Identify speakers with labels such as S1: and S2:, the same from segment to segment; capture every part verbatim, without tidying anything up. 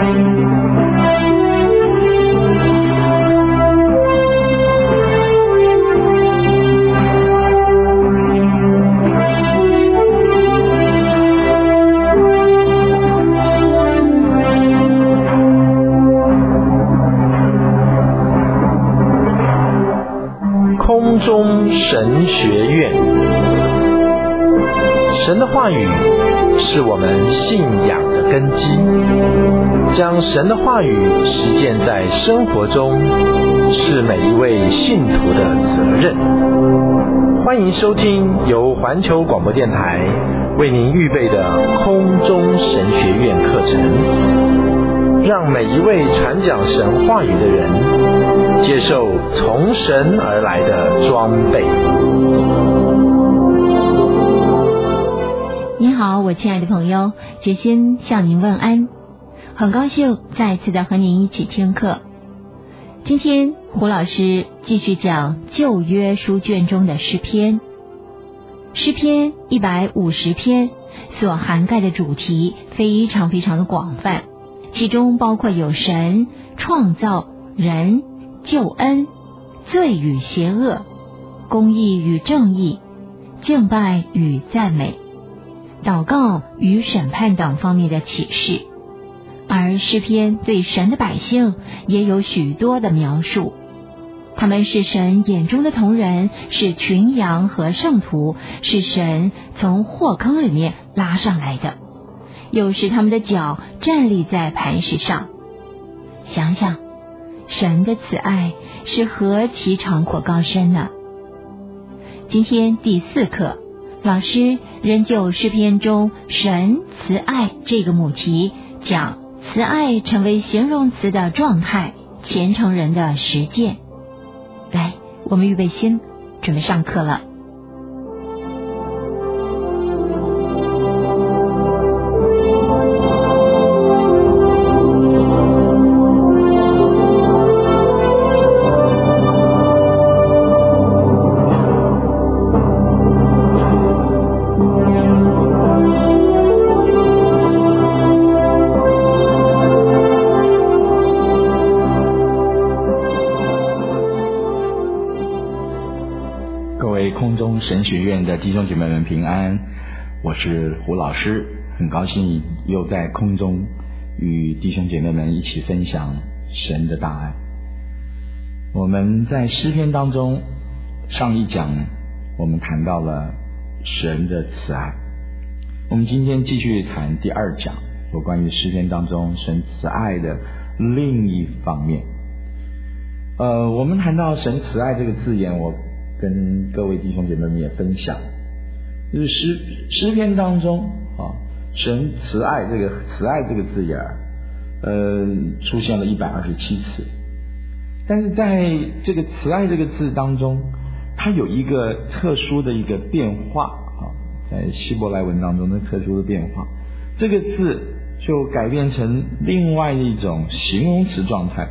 S1: 空中神学院，神的话语是我们信仰的根基，将神的话语实践在生活中，是每一位信徒的责任。欢迎收听由环球广播电台为您预备的空中神学院课程，让每一位传讲神话语的人接受从神而来的装备。
S2: 你好，我亲爱的朋友，杰心向您问安，很高兴再次的和您一起听课。今天胡老师继续讲旧约书卷中的诗篇。诗篇一百五十篇所涵盖的主题非常非常的广泛，其中包括有神、创造、人、救恩、罪与邪恶、公义与正义、敬拜与赞美、祷告与审判等方面的启示。而诗篇对神的百姓也有许多的描述，他们是神眼中的瞳人，是群羊和圣徒，是神从祸坑里面拉上来的，又是他们的脚站立在磐石上。想想神的慈爱是何其长阔高深呢？今天第四课，老师仍就诗篇中神慈爱这个母题讲慈爱成为形容词的状态，虔诚人的实践。来，我们预备心，准备上课了。
S3: 神学院的弟兄姐妹们平安，我是胡老师，很高兴又在空中与弟兄姐妹们一起分享神的大爱。我们在诗篇当中上一讲我们谈到了神的慈爱，我们今天继续谈第二讲，有关于诗篇当中神慈爱的另一方面。呃，我们谈到神慈爱这个字眼，我跟各位弟兄姐妹们也分享，就是诗诗篇当中啊，神慈爱这个慈爱这个字眼呃出现了一百二十七次，但是在这个慈爱这个字当中，它有一个特殊的一个变化啊，在希伯来文当中的特殊的变化，这个字就改变成另外一种形容词状态。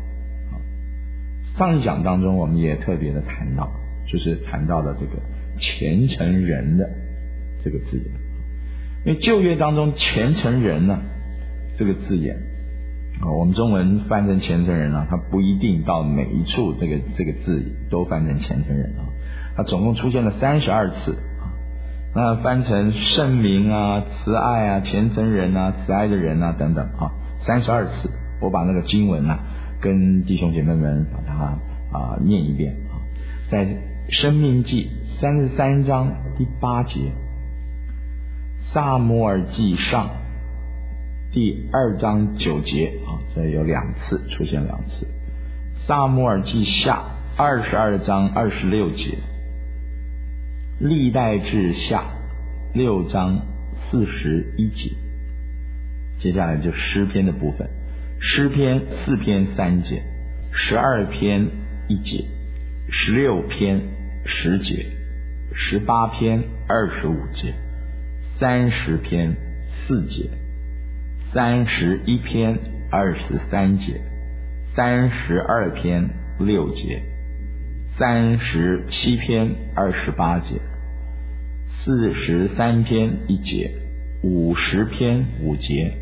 S3: 上一讲当中我们也特别的谈到，就是谈到了这个虔诚人的这个字眼，因为旧约当中虔诚人呢这个字眼啊，我们中文翻成虔诚人啊，它不一定到每一处这个这个字都翻成虔诚人啊，它总共出现了三十二次啊，那翻成圣明啊、慈爱啊、虔诚人啊、慈爱的人啊等等啊，三十二次。我把那个经文啊跟弟兄姐妹们把它啊念一遍啊，在申命记三十三章第八节，撒母耳记上第二章九节啊，这有两次出现两次。撒母耳记下二十二章二十六节，历代志下六章四十一节。接下来就诗篇的部分，诗篇四篇三节，十二篇一节，十六篇十节，十八篇二十五节，三十篇四节，三十一篇二十三节，三十二篇六节，三十七篇二十八节，四十三篇一节，五十篇五节，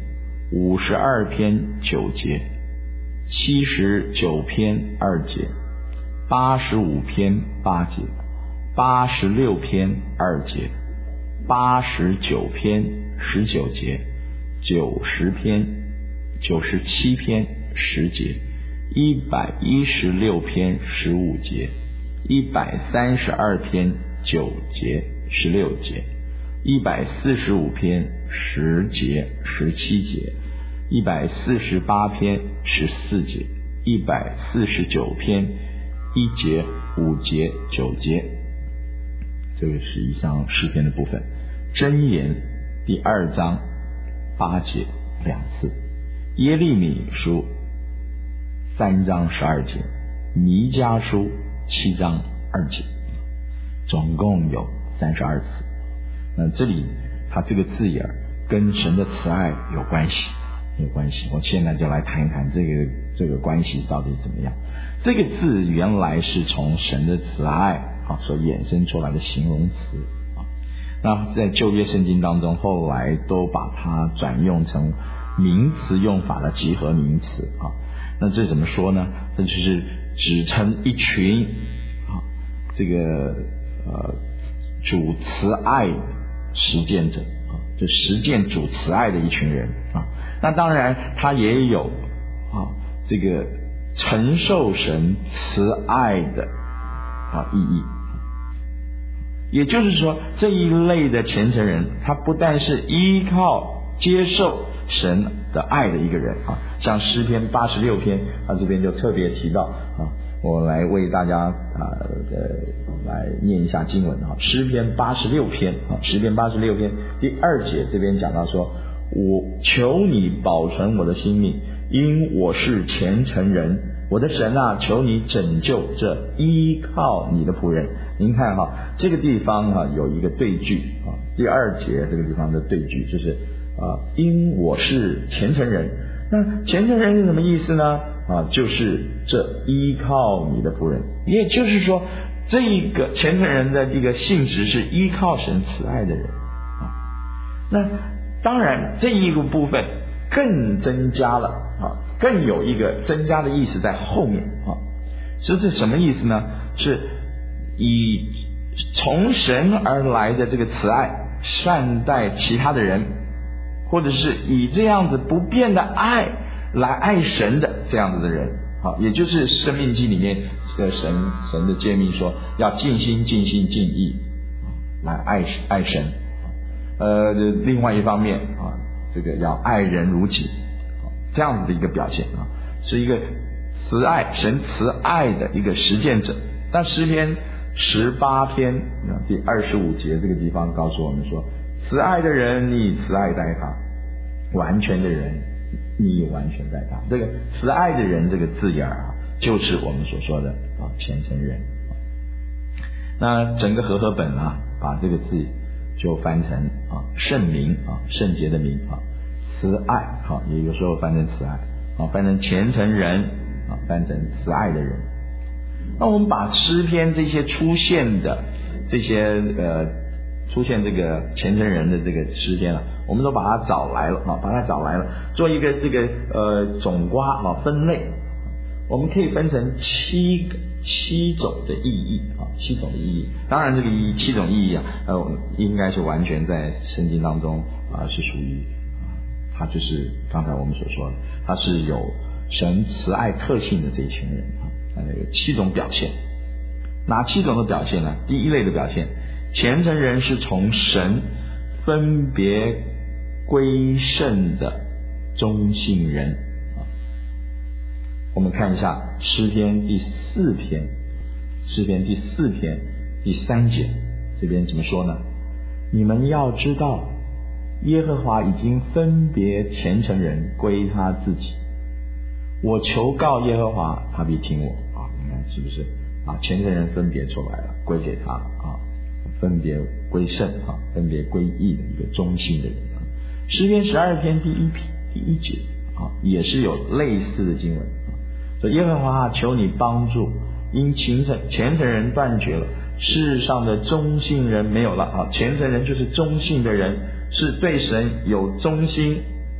S3: 五十二篇九节，七十九篇二节，八十五篇八节，八十六篇二节，八十九篇十九节，九十篇九十七篇十节，一百一十六篇十五节，一百三十二篇九节十六节，一百四十五篇十节十七节，一百四十八篇十四节，一百四十九篇一节五节九节。这个是以上诗篇的部分。箴言第二章八节两次，耶利米书三章十二节，弥迦书七章二节，总共有三十二次。那这里它这个字眼跟神的慈爱有关系，有关系。我现在就来谈一谈这个这个关系到底怎么样。这个字原来是从神的慈爱啊所衍生出来的形容词啊。那在旧约圣经当中，后来都把它转用成名词用法的集合名词啊。那这怎么说呢？这就是指称一群啊，这个呃主慈爱实践者啊，就实践主慈爱的一群人啊。那当然，他也有啊这个承受神慈爱的啊意义。也就是说，这一类的虔诚人，他不但是依靠接受神的爱的一个人啊，像诗篇八十六篇，他这边就特别提到啊，我来为大家啊呃来念一下经文啊，诗篇八十六篇啊，诗篇八十六篇第二节这边讲到说，我求你保存我的性命，因我是虔诚人，我的神啊，求你拯救这依靠你的仆人。您看哈，这个地方哈有一个对句啊，第二节这个地方的对句就是啊，因我是虔诚人。那虔诚人是什么意思呢？啊，就是这依靠你的仆人。也就是说，这一个虔诚人的这个性质是依靠神慈爱的人啊。那当然，这一个部分更增加了啊，更有一个增加的意思在后面啊。这是什么意思呢？是以从神而来的这个慈爱善待其他的人，或者是以这样子不变的爱来爱神的这样子的人啊，也就是申命记里面这个神神的诫命说要尽心尽心尽意来爱爱神。呃，另外一方面啊，这个要爱人如己，这样子的一个表现啊，是一个慈爱神慈爱的一个实践者。但诗篇十八篇第二十五节这个地方告诉我们说，慈爱的人你慈爱待他，完全的人你完全待他。这个慈爱的人这个字眼啊，就是我们所说的啊虔诚人。那整个和合本啊，把这个字就翻成啊圣名啊圣洁的名啊，慈爱啊也有时候翻成慈爱啊，翻成虔诚人啊，翻成慈爱的人。那我们把诗篇这些出现的这些呃出现这个虔诚人的这个诗篇啊，我们都把它找来了啊，把它找来了，做一个这个呃总括啊分类。我们可以分成七个七种的意义啊，七种的意义。当然，这个意义七种意义啊，呃，应该是完全在圣经当中啊是属于啊，它就是刚才我们所说的，它是有神慈爱特性的这一群人啊，那有七种表现。哪七种的表现呢？第一类的表现，虔诚人是从神分别归圣的忠信人。我们看一下诗篇第四篇，诗篇第四篇第三节，这边怎么说呢？你们要知道，耶和华已经分别虔诚人归他自己，我求告耶和华，他必听我啊！你看是不是啊？虔诚人分别出来了，归给他啊，分别归圣啊，分别归义的一个忠信的人啊。诗篇十二篇第一第一节啊，也是有类似的经文。耶和华求你帮助，因虔诚虔诚人断绝了，世上的忠信人没有了啊！虔诚人就是忠信的人，是对神有忠心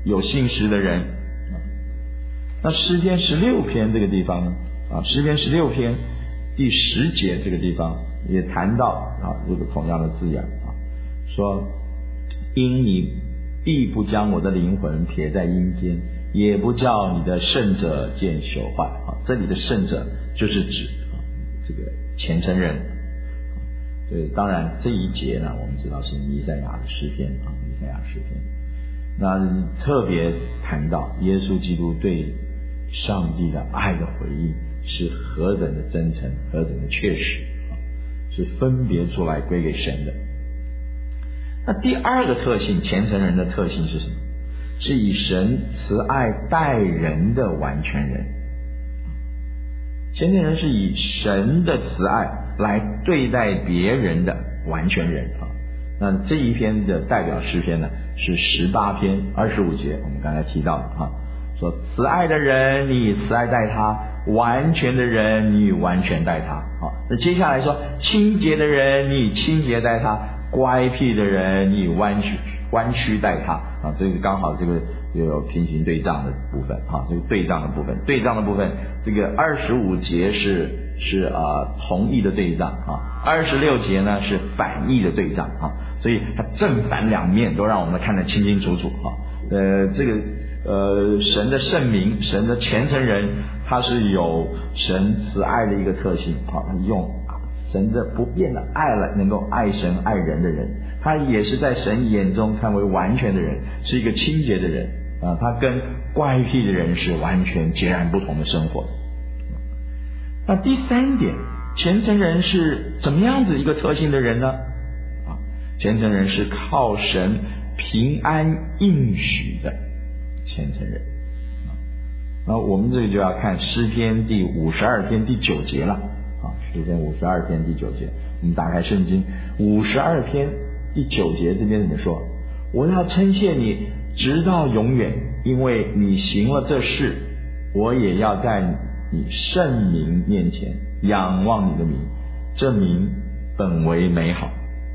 S3: 有信实的人。那诗篇十六篇这个地方呢，啊，诗篇十六篇第十节这个地方也谈到啊这个同样的字眼啊，说因你必不将我的灵魂撇在阴间，也不叫你的圣者见朽坏啊。这里的圣者就是指啊这个虔诚人。对，当然这一节呢，我们知道是弥赛亚的诗篇啊，弥赛亚诗篇。那特别谈到耶稣基督对上帝的爱的回应是何等的真诚，何等的确实啊，是分别出来归给神的。那第二个特性，虔诚人的特性是什么？是以神慈爱待人的完全人。虔诚人是以神的慈爱来对待别人的完全人啊。那这一篇的代表诗篇呢，是十八篇二十五节，我们刚才提到的啊，说慈爱的人你慈爱待他，完全的人你完全待他。好，那接下来说清洁的人你清洁待他，乖僻的人你弯曲弯曲待他啊，这个刚好这个有平行对仗的部分啊，这个对仗的部分，对仗的部分，这个二十五节是是呃同义的对仗啊，二十六节呢是反义的对仗啊，所以它正反两面都让我们看得清清楚楚啊。呃，这个呃神的圣名，神的虔诚人，他是有神慈爱的一个特性啊，用神的不变的爱了，能够爱神爱人的人，他也是在神眼中看为完全的人，是一个清洁的人啊，他跟怪癖的人是完全截然不同的生活。那第三点，虔诚人是怎么样子一个特性的人呢？啊，虔诚人是靠神平安应许的虔诚人。那我们这个就要看诗篇第五十二篇第九节了。啊，诗篇五十二篇第九节，我们打开圣经五十二篇第九节，这边怎么说？我要称谢你直到永远，因为你行了这事，我也要在你圣名面前仰望你的名，这名本为美好。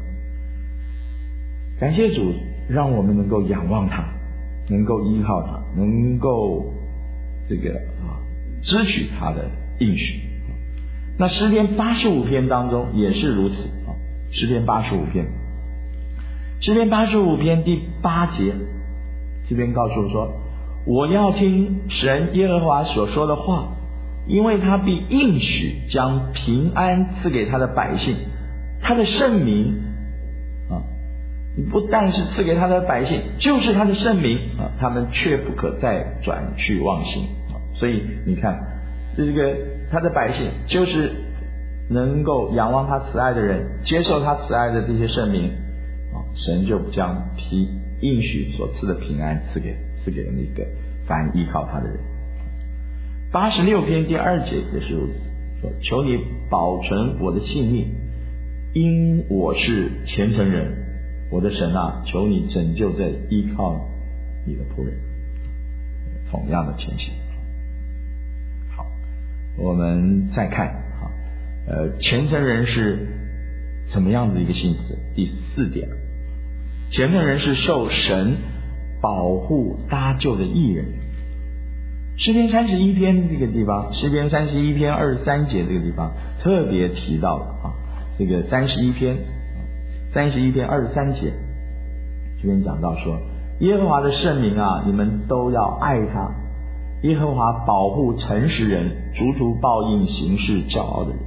S3: 感谢主，让我们能够仰望他，能够依靠他，能够这个啊支取他的应许。那诗篇八十五篇当中也是如此啊，诗篇八十五篇，诗篇八十五篇第八节，这边告诉我说，我要听神耶和华所说的话，因为他必应许将平安赐给他的百姓，他的圣名啊，你不但是赐给他的百姓，就是他的圣名啊，他们却不可再转去忘形啊。所以你看，这个他的百姓就是能够仰望他慈爱的人，接受他慈爱的这些圣名啊，神就将平应许所赐的平安赐给赐给那个凡依靠他的人。八十六篇第二节也是如此，说求你保存我的性命，因我是虔诚人，我的神啊，求你拯救这依靠你的仆人。同样的情形。好，我们再看啊，呃，虔诚人是怎么样的一个性质？第四点，虔诚人是受神保护搭救的义人。诗篇三十一篇这个地方，诗篇三十一篇二十三节这个地方特别提到了啊，这个三十一篇三十一篇二十三节这边讲到说，耶和华的圣名啊，你们都要爱他，耶和华保护诚实人，逐逐报应行事骄傲的人。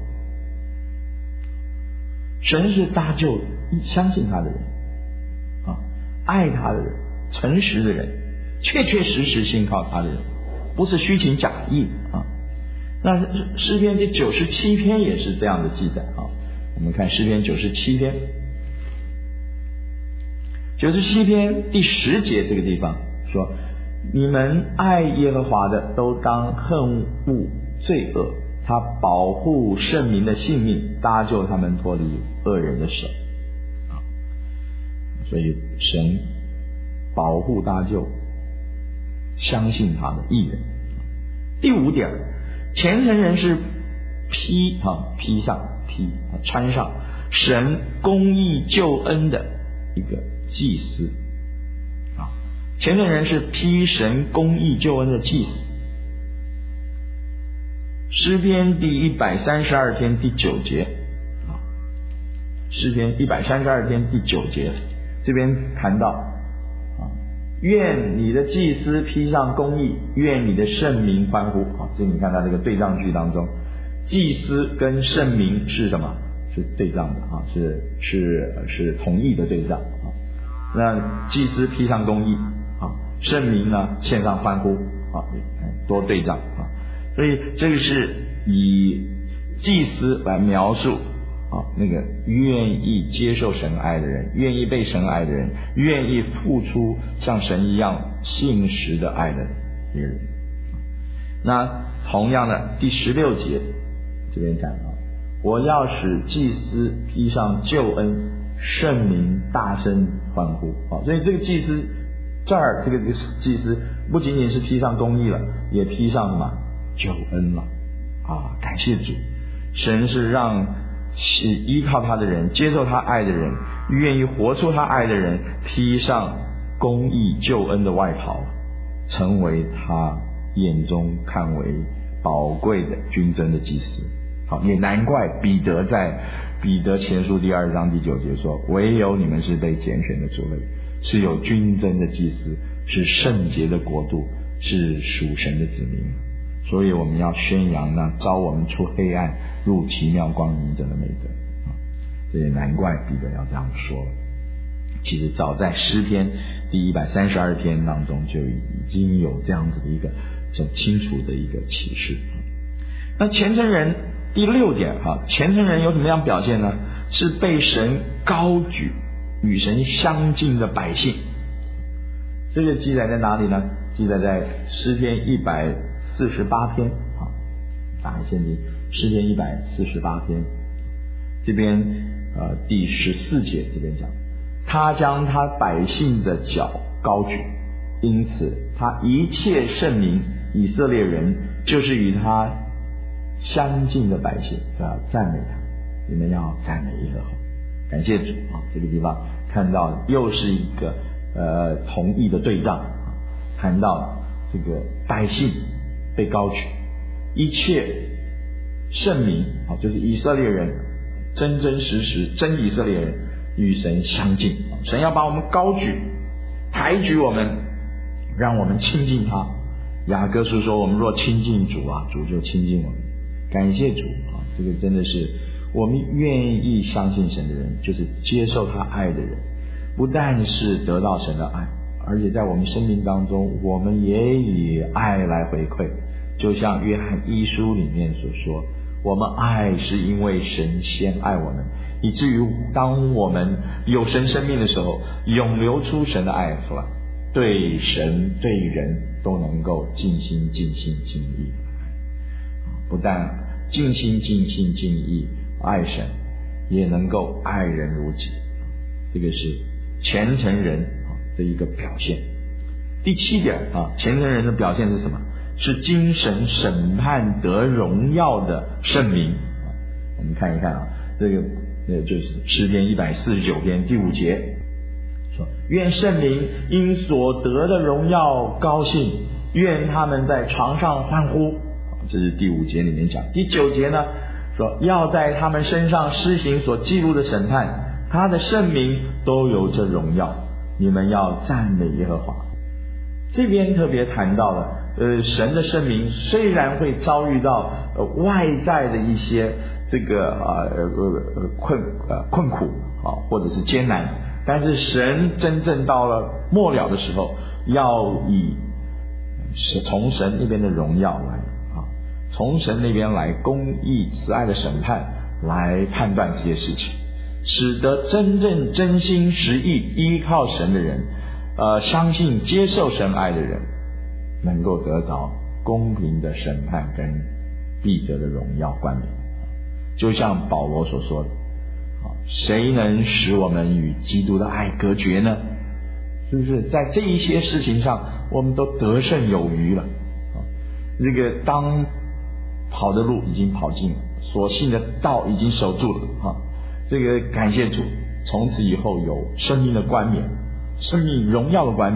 S3: 神是搭救相信他的人啊，爱他的人，诚实的人，确确实实信靠他的人，不是虚情假意啊。那诗篇第九十七篇也是这样的记载啊。我们看诗篇九十七篇，九十七篇第十节这个地方说，你们爱耶和华的都当恨恶罪恶，他保护圣民的性命，搭救他们脱离恶人的手啊。所以神保护搭救相信他的义人。第五点，虔诚人是披啊披上披啊穿上神公义救恩的一个祭司啊。 虔诚人是披神公义救恩的祭司。诗篇第一百三十二篇第九节啊，诗篇一百三十二篇第九节，这边谈到啊，愿你的祭司披上公义，愿你的圣民欢呼啊。这你看他这个对仗句当中，祭司跟圣民是什么？是对仗的啊，是是是同义的对仗啊。那祭司披上公义啊，圣民呢献上欢呼啊，多对仗啊。所以这个是以祭司来描述啊，那个愿意接受神爱的人，愿意被神爱的人，愿意付出像神一样信实的爱的人。那同样的第十六节这边讲啊，我要使祭司披上救恩，圣民大声欢呼啊。所以这个祭司这儿这个祭司不仅仅是披上公义了，也披上什么救恩了啊！感谢主，神是让是依靠他的人，接受他爱的人，愿意活出他爱的人，披上公义救恩的外袍，成为他眼中看为宝贵的君尊的祭司。好，也难怪彼得在彼得前书第二章第九节说，唯有你们是被拣选的族类，是有君尊的祭司，是圣洁的国度，是属神的子民。所以我们要宣扬那招我们出黑暗入奇妙光明者的美德啊！这也难怪彼得要这样说了。其实早在诗篇第一百三十二篇当中就已经有这样子的一个很清楚的一个启示。那虔诚人第六点哈，虔诚人有什么样表现呢？是被神高举、与神相近的百姓。这个记载在哪里呢？记载在诗篇一百四十八篇啊，打开圣经，诗篇一百四十八篇，这边呃第十四节这边讲，他将他百姓的脚高举，因此他一切圣民以色列人就是与他相近的百姓，要赞美他，你们要赞美耶和华，感谢主啊！这个地方看到又是一个呃同义的对仗啊，谈到这个百姓被高举，一切圣民啊，就是以色列人，真真实实真以色列人与神相近，神要把我们高举，抬举我们，让我们亲近他。雅各书说，我们若亲近主啊，主就亲近我们。感谢主啊！这个真的是我们愿意相信神的人，就是接受他爱的人，不但是得到神的爱，而且在我们生命当中，我们也以爱来回馈。就像约翰一书里面所说，我们爱是因为神先爱我们，以至于当我们有神生命的时候，涌流出神的爱出来，对神对人都能够尽心尽心尽意。不但尽心尽心尽意爱神，也能够爱人如己，这个是虔诚人的一个表现。第七点啊，虔诚人的表现是什么？是精神审判得荣耀的圣民。我们看一看啊，这个呃就是诗篇一百四十九篇第五节说，愿圣民因所得的荣耀高兴，愿他们在床上欢呼。这是第五节里面讲。第九节呢说，要在他们身上施行所记录的审判，他的圣民都有这荣耀，你们要赞美耶和华。这边特别谈到了呃，神的圣民虽然会遭遇到呃外在的一些这个呃呃困呃困苦啊，或者是艰难，但是神真正到了末了的时候，要以是从神那边的荣耀来啊，从神那边来公义慈爱的审判来判断这些事情，使得真正真心实意依靠神的人，呃，相信接受神爱的人，能够得着公平的审判跟必得的荣耀冠冕。就像保罗所说的，谁能使我们与基督的爱隔绝呢？是不是在这一些事情上我们都得胜有余了？这个当跑的路已经跑尽了，所信的道已经守住了啊！这个感谢主，从此以后有生命的冠冕，生命荣耀的冠冕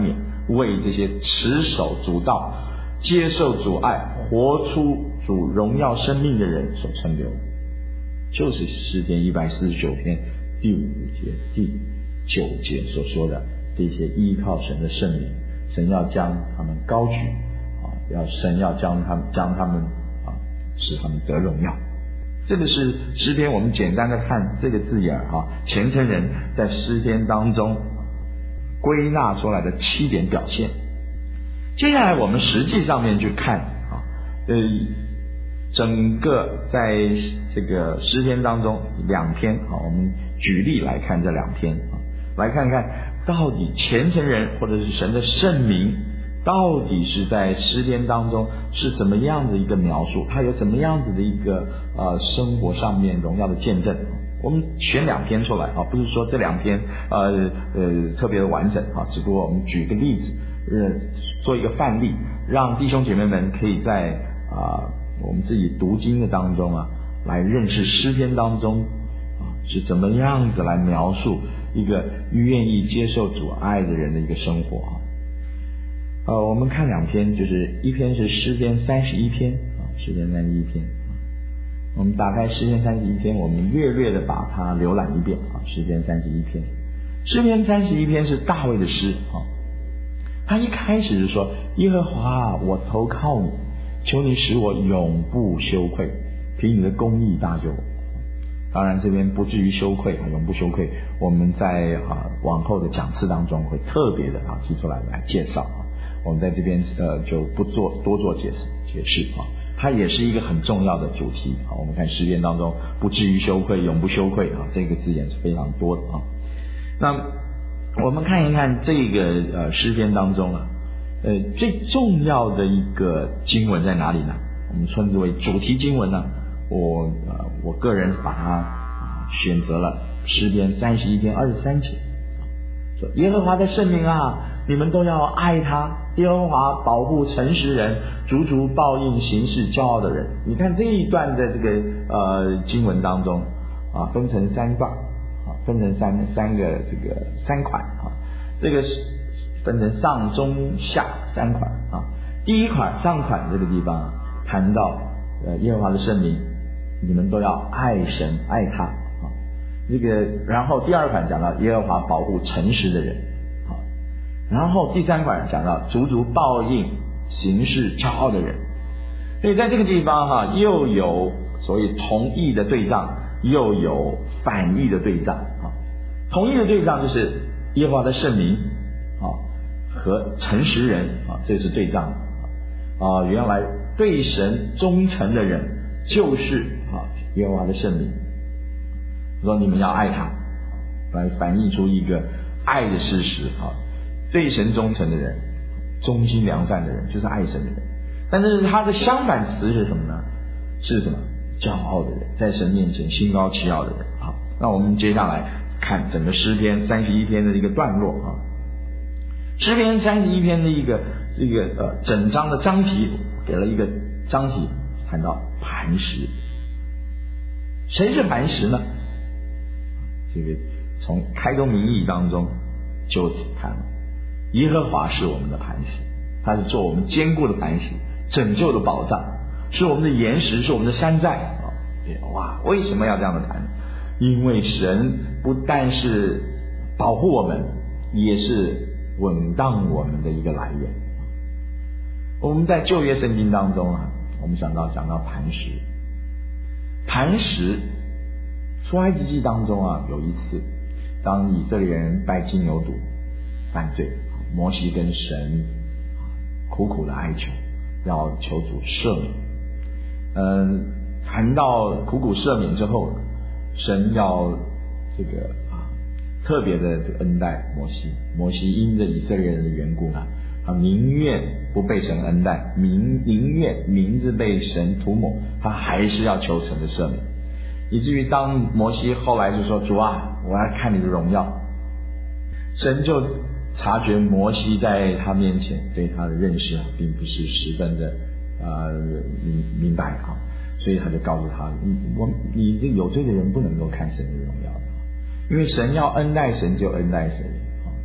S3: 为这些持守主道、接受主爱、活出主荣耀生命的人所存留，就是诗篇一百四十九篇第五节第九节所说的这些依靠神的圣灵，神要将他们高举啊，要神要将他们将他们啊使他们得荣耀。这个是诗篇，我们简单的看这个字眼啊，虔诚人在诗篇当中归纳出来的七点表现。接下来我们实际上面去看啊，呃，整个在这个诗篇当中两篇啊，我们举例来看这两篇啊，来看看到底虔诚人或者是神的圣名到底是在诗篇当中是怎么样的一个描述，它有怎么样子的一个呃生活上面荣耀的见证。我们选两篇出来啊，不是说这两篇呃呃特别的完整啊，只不过我们举一个例子，呃做一个范例，让弟兄姐妹们可以在啊、呃、我们自己读经的当中啊，来认识诗篇当中啊是怎么样子来描述一个愿意接受主爱的人的一个生活啊。呃，我们看两篇，就是一篇是诗篇三十一篇啊，诗篇三十一篇啊。我们打开诗篇三十一篇，我们略略的把它浏览一遍啊。诗篇三十一篇，诗篇三十一篇是大卫的诗啊。他一开始是说：耶和华，我投靠你，求你使我永不羞愧，凭你的公义搭救我。当然这边不至于羞愧啊，永不羞愧，我们在啊往后的讲次当中会特别的啊提出来来介绍啊。我们在这边呃就不做多做解释解释啊，它也是一个很重要的主题啊。我们看诗篇当中不至于羞愧、永不羞愧啊，这个字眼是非常多的啊。那我们看一看这个呃诗篇当中啊，呃最重要的一个经文在哪里呢？我们称之为主题经文呢。我呃我个人把它、呃、选择了诗篇三十一篇二十三节，说耶和华的圣名啊，你们都要爱他。耶和华保护诚实人，足足报应行事骄傲的人。你看这一段的这个呃经文当中啊，分成三段啊，分成三三个这个三款啊，这个是分成上中下三款啊。第一款上款这个地方啊，谈到呃耶和华的圣名，你们都要爱神爱他啊。这个然后第二款讲到耶和华保护诚实的人。然后第三款讲到足足报应行事骄傲的人。所以在这个地方哈、啊，又有所谓同义的对仗，又有反义的对仗啊。同义的对仗就是耶和华的圣名啊和诚实人啊，这是对仗啊。原来对神忠诚的人就是啊耶和华的圣名，说你们要爱他，来反映出一个爱的事实啊。对神忠诚的人，忠心良善的人，就是爱神的人。但是他的相反词是什么呢？是什么？骄傲的人，在神面前心高气傲的人。好，那我们接下来看整个诗篇三十一篇的一个段落啊。诗篇三十一篇的一个这个呃整章的章题，给了一个章题，谈到磐石。谁是磐石呢？这个从开宗明义当中就谈了。耶和华是我们的磐石，他是做我们坚固的磐石，拯救的保障，是我们的岩石，是我们的山寨啊！哇，为什么要这样的谈？因为神不但是保护我们，也是稳当我们的一个来源。我们在旧约圣经当中啊，我们讲到讲到磐石，磐石出埃及记当中啊，有一次当以色列人拜金牛犊犯罪，摩西跟神苦苦的哀求，要求主赦免。嗯，谈到苦苦赦免之后，神要这个啊特别的这个恩待摩西。摩西因着以色列人的缘故呢，他宁愿不被神恩待，宁宁愿名字被神涂抹，他还是要求神的赦免。以至于当摩西后来就说：“主啊，我要看你的荣耀。”神就察觉摩西在他面前对他的认识啊，并不是十分的呃明明白啊，所以他就告诉他：你我你这有罪的人不能够看神的荣耀的，因为神要恩待神就恩待神啊，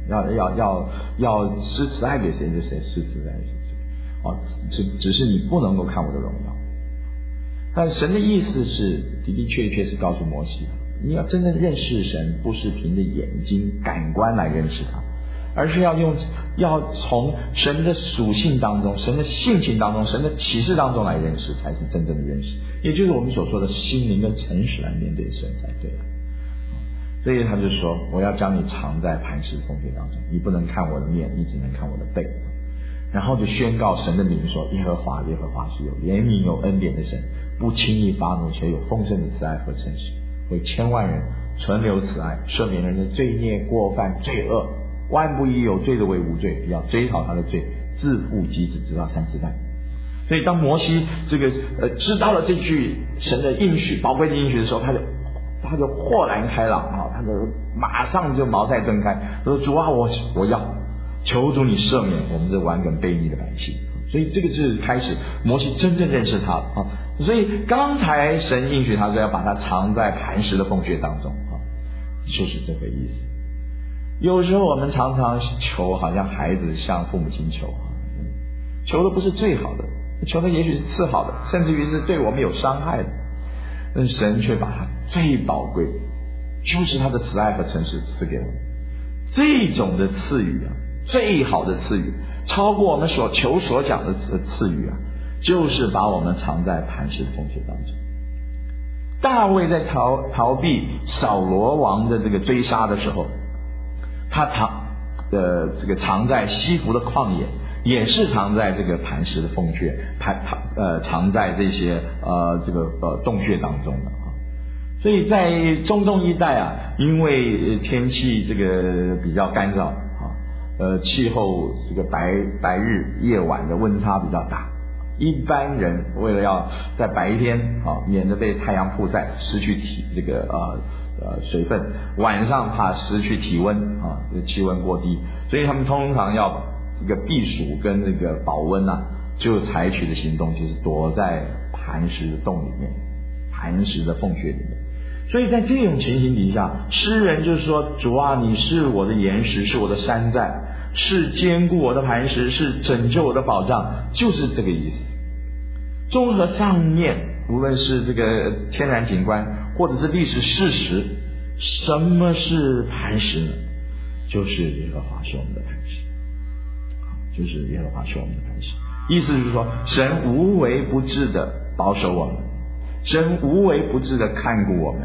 S3: 要要要要施慈爱给谁就谁施慈爱给谁。哦，只只是你不能够看我的荣耀。但神的意思是的的确确是告诉摩西，你要真正认识神，不是凭着眼睛感官来认识他，而是要用要从神的属性当中、神的性情当中、神的启示当中来认识，才是真正的认识，也就是我们所说的心灵跟诚实来面对神才对啊。所以他就说，我要将你藏在磐石洞穴当中，你不能看我的面，你只能看我的背。然后就宣告神的名说，耶和华耶和华是有怜悯有恩典的神，不轻易发怒，且有丰盛的慈爱和诚实，为千万人存留慈爱，赦免人的罪孽过犯罪恶，万不以有罪的为无罪，要追讨他的罪，自负及子，直到三四代。所以当摩西这个呃知道了这句神的应许宝贵的应许的时候，他就他就豁然开朗啊，他就马上就茅塞顿开，说主啊，我我要求主你赦免我们这顽梗悖逆的百姓。所以这个是开始摩西真正认识他啊。所以刚才神应许他说要把他藏在磐石的缝穴当中啊，就是这个意思。有时候我们常常求，好像孩子向父母亲求啊，求的不是最好的，求的也许是次好的，甚至于是对我们有伤害的，但是神却把他最宝贵的，就是他的慈爱和诚实赐给我们。这种的赐予啊，最好的赐予，超过我们所求所讲的赐予啊，就是把我们藏在磐石的缝穴当中。大卫在逃逃避扫罗王的这个追杀的时候，他藏呃这个藏在西弗的旷野，也是藏在这个磐石的缝穴，盘呃藏在这些呃这个呃洞穴当中的啊。所以在中东一带啊，因为天气这个比较干燥啊，呃气候这个白白日夜晚的温差比较大，一般人为了要在白天啊免得被太阳曝晒失去体这个呃呃水分，晚上怕失去体温啊，这个气温过低，所以他们通常要这个避暑跟这个保温啊，就采取的行动就是躲在磐石的洞里面，磐石的缝穴里面。所以在这种情形底下，诗人就说，主啊，你是我的岩石，是我的山寨，是坚固我的磐石，是拯救我的保障，就是这个意思。综合上面无论是这个天然景观或者是历史事实，什么是磐石呢？就是耶和华是我们的磐石，就是耶和华是我们的磐石。意思是说，神无微不至的保守我们，神无微不至的看顾我们，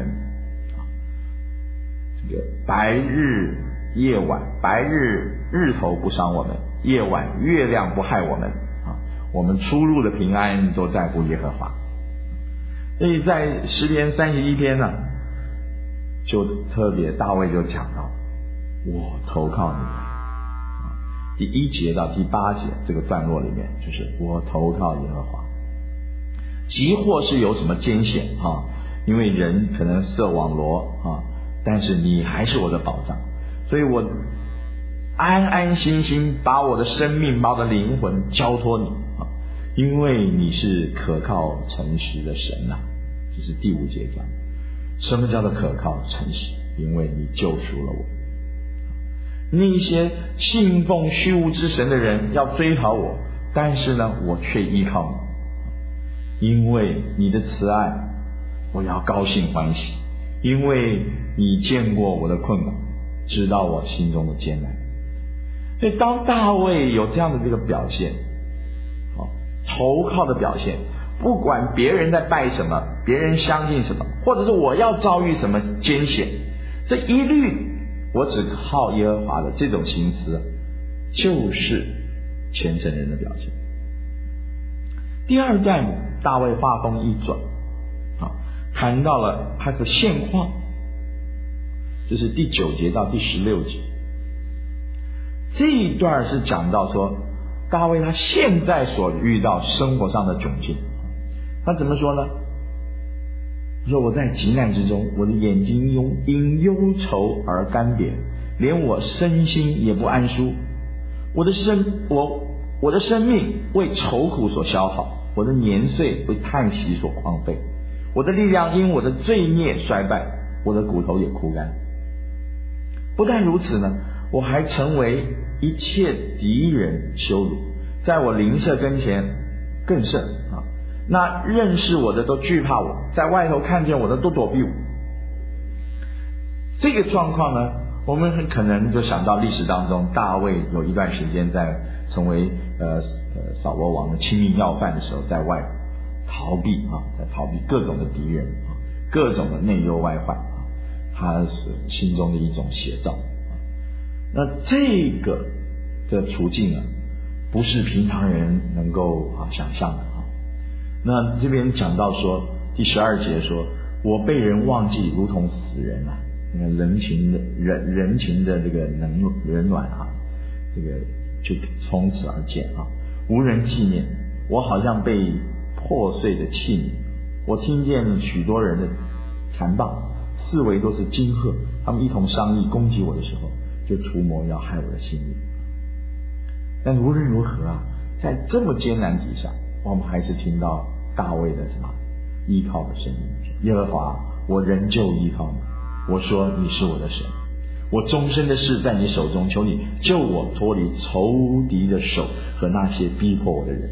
S3: 这个白日夜晚，白日日头不伤我们，夜晚月亮不害我们啊，我们出入的平安都在乎耶和华。所以在诗篇三十一篇呢，就特别大卫就讲到，我投靠你。第一节到第八节这个段落里面，就是我投靠耶和华。即或是有什么艰险啊，因为人可能设网罗啊，但是你还是我的保障，所以我安安心心把我的生命把我的灵魂交托你啊，因为你是可靠诚实的神啊。这是第五节讲什么叫做可靠诚实，因为你救赎了我。那些信奉虚无之神的人要追讨我，但是呢我却依靠你，因为你的慈爱我要高兴欢喜，因为你见过我的困苦，知道我心中的艰难。所以当大卫有这样的这个表现，投靠的表现，不管别人在拜什么，别人相信什么，或者是我要遭遇什么艰险，这一律我只靠耶和华的这种心思，就是虔诚人的表现。第二段大卫话锋一转啊，谈到了他的现况，这是第九节到第十六节。这一段是讲到说大卫他现在所遇到生活上的窘境。他怎么说呢？说我在急难之中，我的眼睛因忧愁而干瘪，连我身心也不安舒。我的生我我的生命为愁苦所消耗，我的年岁为叹息所荒废，我的力量因我的罪孽衰败，我的骨头也枯干。不但如此呢， 我还成为一切敌人羞辱，在我邻舍跟前更甚啊！那认识我的都惧怕我，在外头看见我的都躲避我。这个状况呢，我们很可能就想到历史当中，大卫有一段时间在成为呃呃扫罗王的亲密要犯的时候，在外逃避啊，在逃避各种的敌人啊，各种的内忧外患啊，他是心中的一种写照啊。那这个的处境啊，不是平常人能够啊想象的啊。那这边讲到说第十二节说，我被人忘记，如同死人啊。那个人情的人人情的这个冷冷暖啊，这个就从此而见啊，无人纪念。我好像被破碎的器皿，我听见许多人的残暴，四围都是金鹤，他们一同商议攻击我的时候，就除魔要害我的性命。但无论如何啊，在这么艰难底下，我们还是听到大卫的什么依靠的声音。耶和华，我仍旧依靠你。我说你是我的神，我终身的事在你手中，求你救我脱离仇敌的手和那些逼迫我的人。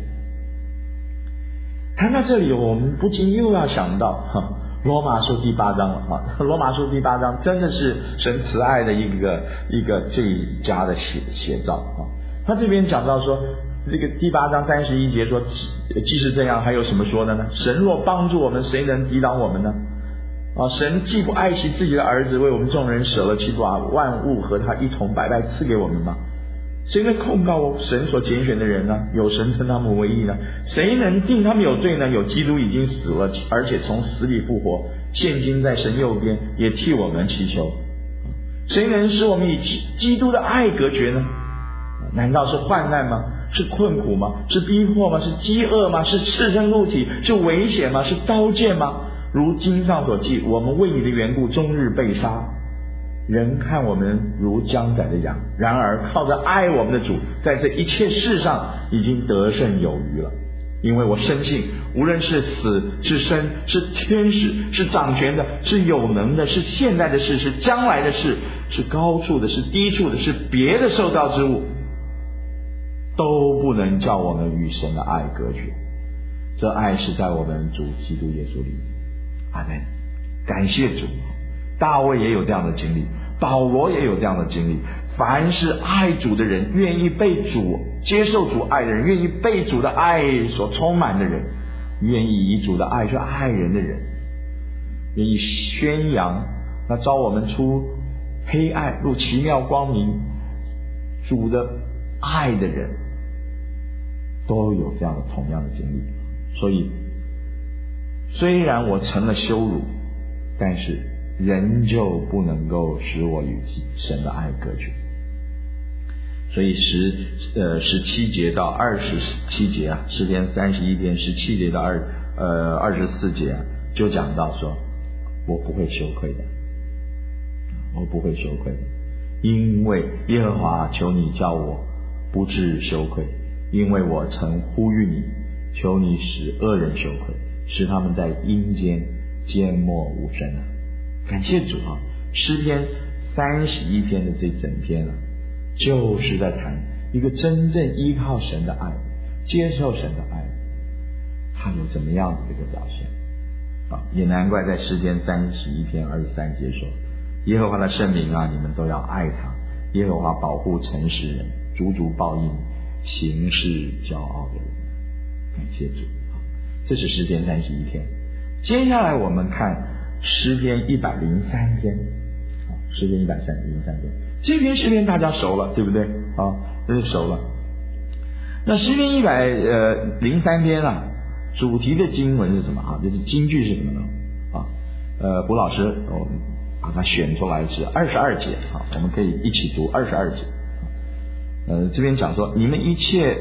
S3: 谈到这里，我们不禁又要想到哈罗马书第八章了哈，罗马书第八章真的是神慈爱的一个一个最佳的写写照啊。他这边讲到说，这个第八章三十一节说，既是这样，还有什么说的呢？神若帮助我们，谁能抵挡我们呢？啊！神既不爱惜自己的儿子，为我们众人舍了，岂不把万物和他一同白白赐给我们吗？谁能控告神所拣选的人呢？有神称他们为义呢？谁能定他们有罪呢？有基督已经死了，而且从死里复活，现今在神右边，也替我们祈求。谁能使我们与基督的爱隔绝呢？难道是患难吗？是困苦吗？是逼迫吗？是饥饿吗？是赤身露体？是危险吗？是刀剑吗？如经上所记，我们为你的缘故终日被杀，人看我们如将宰的羊。然而靠着爱我们的主，在这一切事上已经得胜有余了。因为我深信，无论是死是生，是天使，是掌权的，是有能的，是现在的事，是将来的事，是高处的，是低处的，是别的受造之物，都不能叫我们与神的爱隔绝。这爱是在我们主基督耶稣里。阿们，感谢主。大卫也有这样的经历，保罗也有这样的经历。凡是爱主的人，愿意被主接受主爱的人，愿意被主的爱所充满的人，愿意以主的爱去爱人的人，愿意宣扬那召我们出黑暗入奇妙光明主的爱的人，都有这样的同样的经历。所以虽然我成了羞辱，但是仍旧不能够使我与神的爱隔绝。所以十呃十七节到二十七节啊，诗篇三十一篇十七节到二呃二十四节啊，就讲到说，我不会羞愧的，我不会羞愧的，因为耶和华求你叫我不致羞愧，因为我曾呼吁你，求你使恶人羞愧，使他们在阴间缄默无声啊！感谢主啊！诗篇三十一篇的这整篇啊，就是在谈一个真正依靠神的爱，接受神的爱，他有怎么样的这个表现啊？也难怪在诗篇三十一篇二十三节说，耶和华的圣名啊，你们都要爱他，耶和华保护诚实人，足足报应行事骄傲的人。感谢主啊！这是诗篇三十一篇。接下来我们看诗篇一百零三篇啊，诗篇一百零三篇，这篇诗篇大家熟了，对不对啊？真是熟了。那诗篇一百呃零三篇啊，主题的经文是什么啊？就是金句是什么呢？啊，呃，胡老师我们把它选出来是二十二节啊，我们可以一起读二十二节。呃，这边讲说，你们一切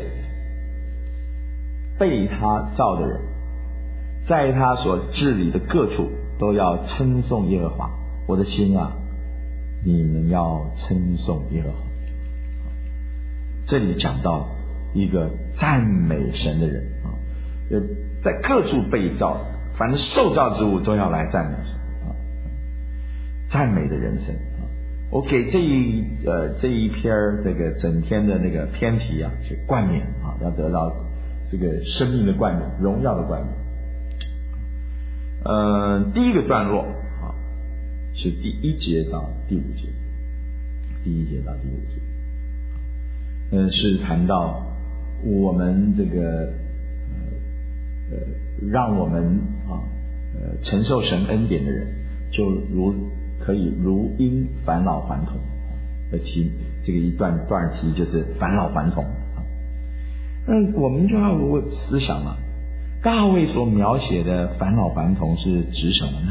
S3: 被他造的人，在他所治理的各处都要称颂耶和华。我的心啊，你们要称颂耶和华。这里讲到一个赞美神的人啊，在各处被造，凡是受造之物都要来赞美神啊，赞美的人生啊。 我给这一呃这一篇这个整篇的那个篇题啊，是冠冕啊，要得到这个生命的冠冕，荣耀的冠冕。呃，第一个段落啊，是第一节到第五节，第一节到第五节，嗯、呃，是谈到我们这个呃呃，让我们啊呃承受神恩典的人，就如可以如因返老还童的题，这个一段段题就是返老还童啊。那我们就要思想了，大卫所描写的返老还童是指什么呢？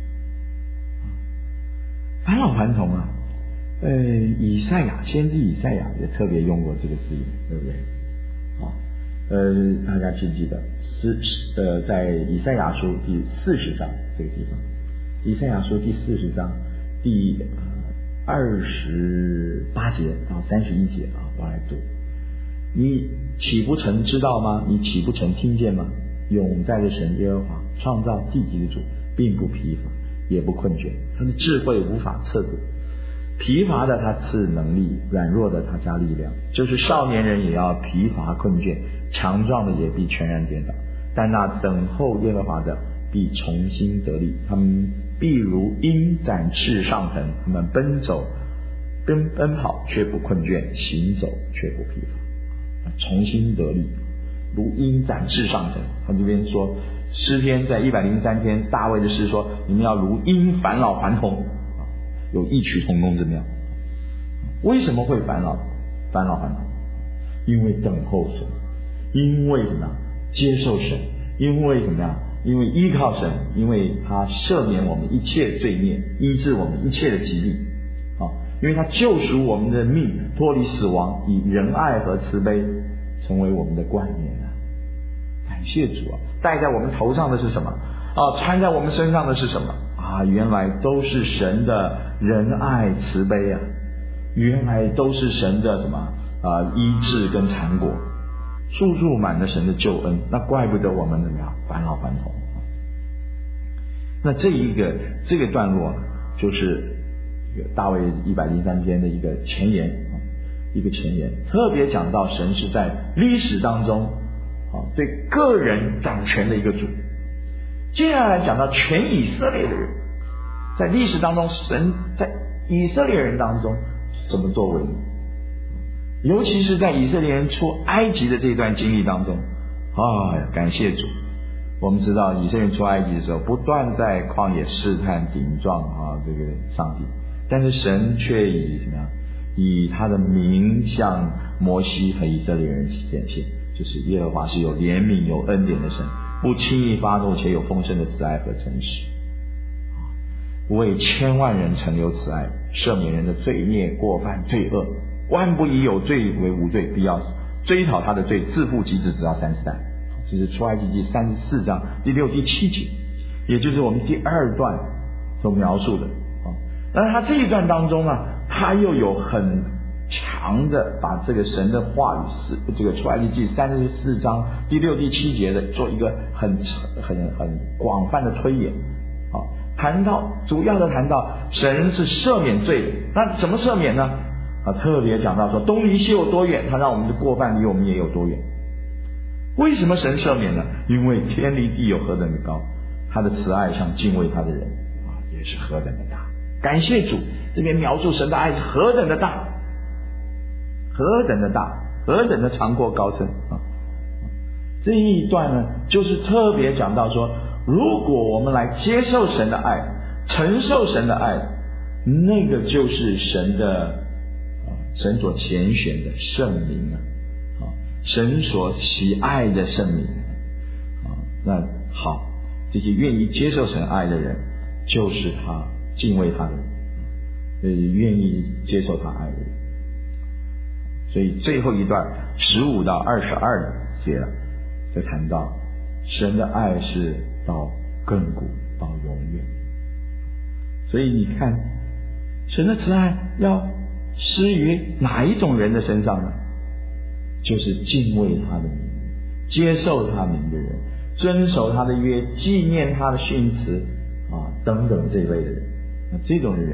S3: 返老还童啊，呃，以赛亚先知以赛亚也特别用过这个字眼，对不对？啊，呃，大家记不记得是呃，在以赛亚书第四十章这个地方。以赛亚书第四十章第二十八节到三十一节啊，我来读。你岂不曾知道吗？你岂不曾听见吗？永在的神耶和华，创造地极的主，并不疲乏，也不困倦，他的智慧无法测度。疲乏的他赐能力，软弱的他加力量。就是少年人也要疲乏困倦，强壮的也必全然颠倒。但那等候耶和华的必重新得力，他们必如鹰展翅上腾，他们奔走奔奔跑却不困倦，行走却不疲乏，重新得力，如鹰展翅上腾。他这边说诗篇在一百零三篇大卫的诗说，你们要如鹰返老还童，有异曲同工之妙。为什么会返老返老还童？因为等候神，因为什么？接受神，因为怎么样？因为依靠神，因为他赦免我们一切罪孽，医治我们一切的疾病啊！因为他救赎我们的命，脱离死亡，以仁爱和慈悲成为我们的冠冕啊！感谢主啊！戴在我们头上的是什么啊？穿在我们身上的是什么啊？原来都是神的仁爱慈悲啊！原来都是神的什么啊？医治跟缠果。注注满了神的救恩，那怪不得我们怎么样返老还童。那这一个这个段落就是大卫一百零三篇的一个前言，一个前言，特别讲到神是在历史当中啊对个人掌权的一个主。接下来讲到全以色列的人，在历史当中，神在以色列人当中怎么作为呢？尤其是在以色列人出埃及的这段经历当中啊，感谢主，我们知道以色列人出埃及的时候，不断在旷野试探顶撞啊这个上帝，但是神却以什么样？以他的名向摩西和以色列人显现，就是耶和华是有怜悯有恩典的神，不轻易发怒，且有丰盛的慈爱和诚实，为千万人存留慈爱，赦免人的罪孽过犯罪恶，万不以有罪为无罪，必要追讨他的罪，自负及子，直到三四代。这是出埃及记三十四章第六第七节，也就是我们第二段所描述的。但是他这一段当中呢，他又有很强的把这个神的话语是这个出埃及记三十四章第六第七节的做一个很很很广泛的推演啊，谈到主要的谈到神是赦免罪的，那怎么赦免呢？啊，特别讲到说东离西有多远，他让我们的过犯离我们也有多远。为什么神赦免呢？因为天离地有何等的高，他的慈爱向敬畏他的人啊也是何等的大。感谢主，这边描述神的爱是何等的大，何等的大，何等的长阔高深啊！这一段呢，就是特别讲到说，如果我们来接受神的爱，承受神的爱，那个就是神的神所拣选的圣灵啊，神所喜爱的圣灵啊。那好，这些愿意接受神爱的人，就是他敬畏他的人，呃，愿意接受他爱的人。所以最后一段十五到二十二节就谈到神的爱是到亘古到永远。所以你看，神的慈爱要施于哪一种人的身上呢？就是敬畏他的名，接受他名的人，遵守他的约，纪念他的训词啊等等这一类的人。那这种的人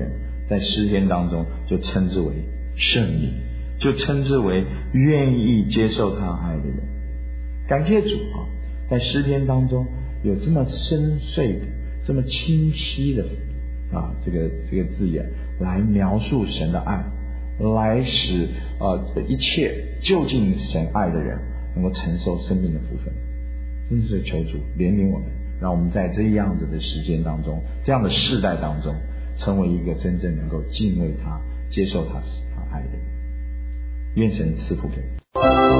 S3: 在诗篇当中就称之为圣灵，就称之为愿意接受他爱的人。感谢主啊，在诗篇当中有这么深邃的、这么清晰的啊这个这个字眼来描述神的爱，来使呃一切就近神爱的人能够承受生命的福分。真是求主怜悯我们，让我们在这样子的时间当中，这样的世代当中，成为一个真正能够敬畏他、接受他、他爱的人。愿神赐福给我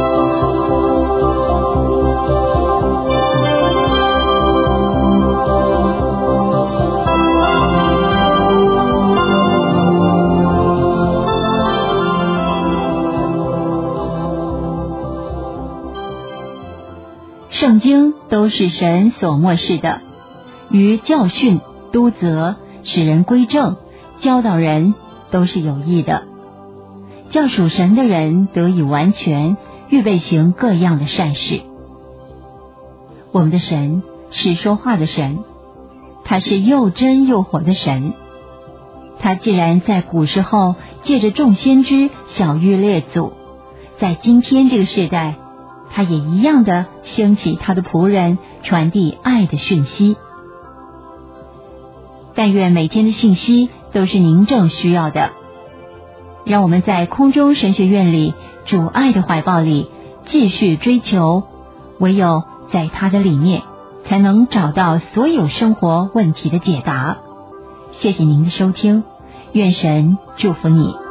S2: 圣经都是神所默示的，于教训、督责、使人归正、教导人都是有益的，叫属神的人得以完全，预备行各样的善事。我们的神是说话的神，他是又真又活的神。他既然在古时候借着众先知晓谕列祖，在今天这个世代他也一样的兴起他的仆人，传递爱的讯息。但愿每天的信息都是您正需要的，让我们在空中神学院里主爱的怀抱里继续追求，唯有在他的里面才能找到所有生活问题的解答。谢谢您的收听，愿神祝福你。